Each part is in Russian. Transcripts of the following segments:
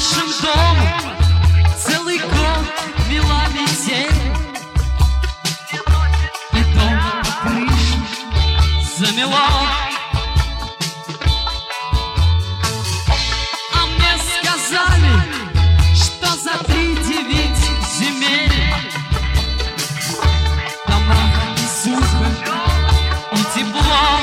нашим домом целый год вела метель, и дом по крыше замело. А мне сказали, что за 3-9 земель дома и сухо, и тепло.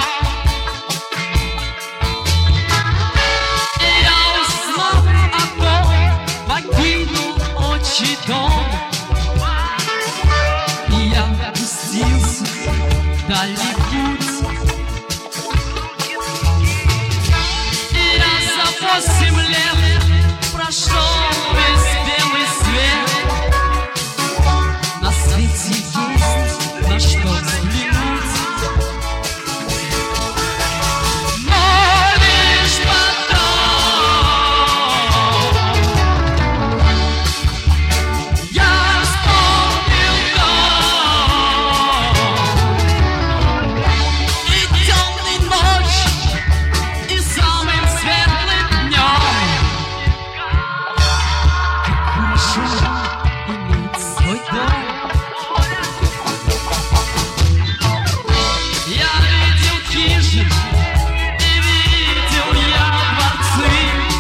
И я, узнав о том, покинул отчий дом, и я пустился в дальний путь. И я за 8 лет прошел весь белый свет. На свете есть на что взглянуть, но лишь потом я вспомнил дом и темной ночью, и самым светлым днем. Как хорошо иметь свой дом. Я видел хижины, и видел я дворцы.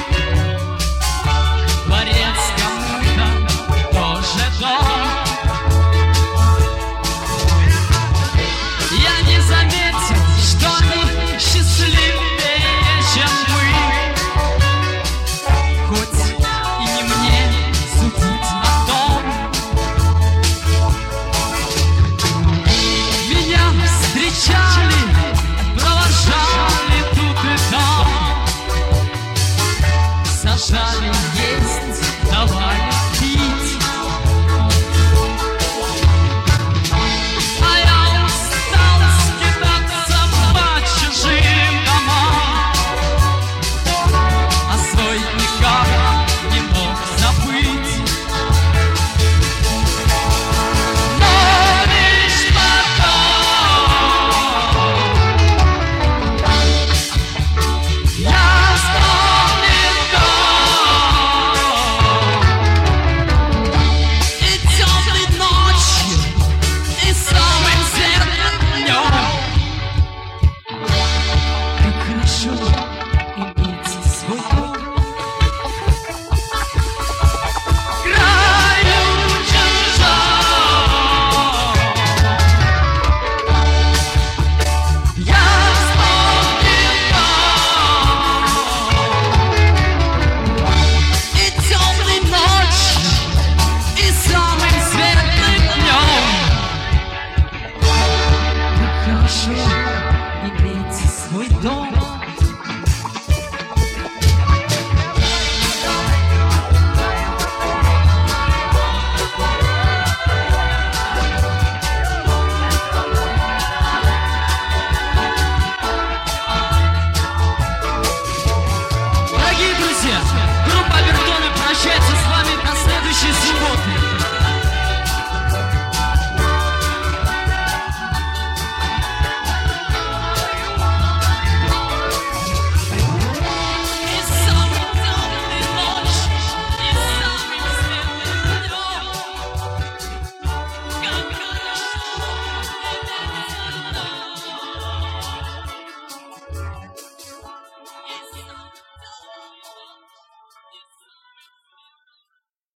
Дворец кому-то тоже дом. Я не заметил, что они счастливее, чем мы. Хоть и не мне судить о том. Меня встречали, провожали тут и там, сажали есть, давали